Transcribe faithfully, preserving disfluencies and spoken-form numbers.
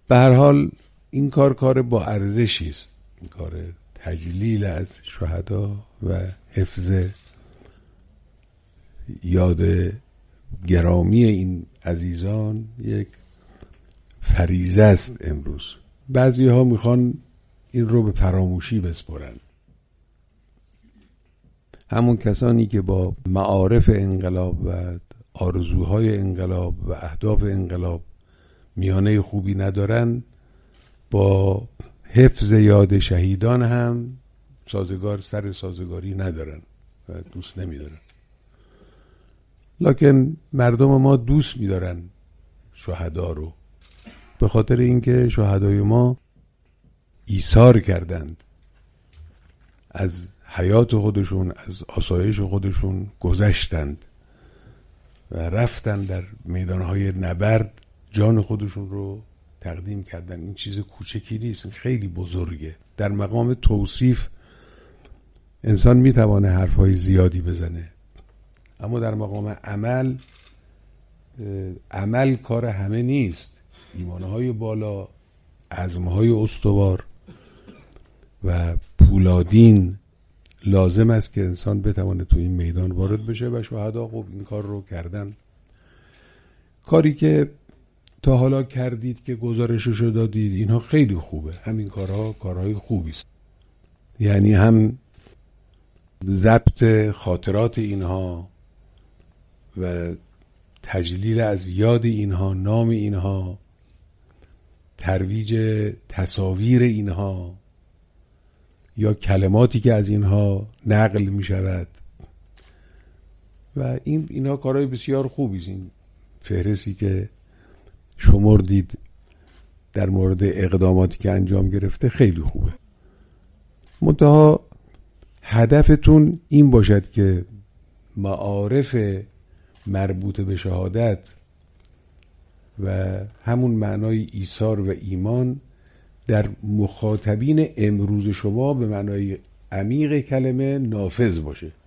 به هر حال این کار کار با ارزشی است، این کار تجلیل از شهدا و حفظ یاد گرامی این عزیزان یک فریضه است. امروز بعضی ها میخوان این رو به فراموشی بسپرن. همون کسانی که با معارف انقلاب و آرزوهای انقلاب و اهداف انقلاب میانه خوبی ندارن، با حفظ یاد شهیدان هم سازگار سر سازگاری ندارن و دوست نمیدارن. لکن مردم ما دوست میدارن شهدا رو، به خاطر اینکه شهدای ما ایثار کردند، از حیات خودشون، از آسایش خودشون گذشتند و رفتن در میدانهای نبرد جان خودشون رو تقدیم کردن. این چیز کوچکی نیست، خیلی بزرگه. در مقام توصیف انسان میتوانه حرفهای زیادی بزنه، اما در مقام عمل، عمل کار همه نیست. ایمانهای بالا، عزمهای استوار و پولادین لازم است که انسان بتوانه تو این میدان وارد بشه و شهدا خب این کار رو کردن. کاری که تا حالا کردید که گزارششو دادید، اینها خیلی خوبه. همین کارها کارهای خوبی است. یعنی هم ضبط خاطرات اینها و تجلیل از یاد اینها، نام اینها، ترویج تصاویر اینها یا کلماتی که از اینها نقل می شود و این اینها کارهای بسیار خوبی است. این فهرستی که شمردید در مورد اقداماتی که انجام گرفته خیلی خوبه. منتها هدفتون این باشد که معارف مربوط به شهادت و همون معنای ایثار و ایمان در مخاطبین امروز شما به معنای عمیق کلمه نافذ باشه.